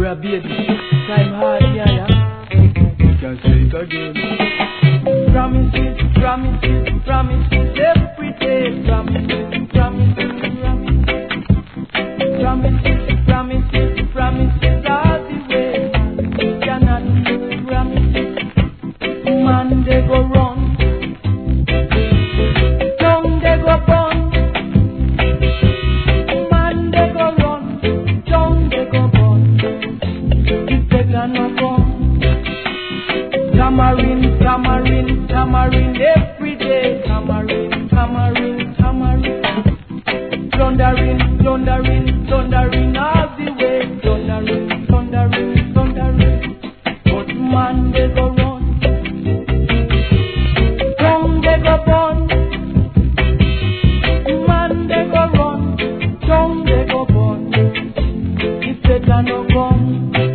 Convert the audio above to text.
a baby. Time hard, yeah. Can't say it again. Promises, promises, promises every day. Promises, promises, promises. Promises, promises, promises all the way. Cannot keep promises. Man, they go run. Tongue, they go burn. Man, they go run. Tongue, they go burn. If they cannot come. Tamarind, tamarind, tamarind every day. Tamarind, tamarind, tamarind. Thundering, thundering, thundering all the way. Thundering, thundering, thundering. But man, they go run. Tongue, they go burn. Man, they go run. Tongue, they go burn. If they cannot come.